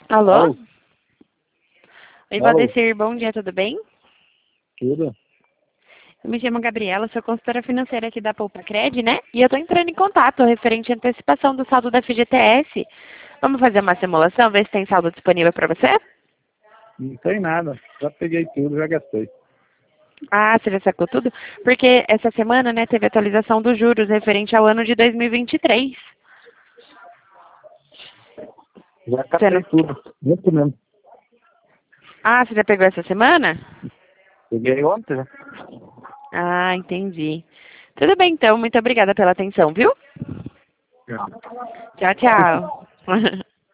Alô? Alô? Oi, Alô? Valdecir, bom dia, tudo bem? Tudo? Eu me chamo Gabriela, sou consultora financeira aqui da Poupa Cred, né? E eu tô entrando em contato referente à antecipação do saldo da FGTS. Vamos fazer uma simulação, ver se tem saldo disponível para você? Não tem nada. Já peguei tudo, já gastei. Ah, você já sacou tudo? Porque essa semana, né, teve atualização dos juros referente ao ano de 2023. Já Você catei não... tudo. Muito mesmo. Ah, você já pegou essa semana? Peguei ontem, né? Ah, entendi. Tudo bem, então. Muito obrigada pela atenção, viu? Já. Tchau, tchau.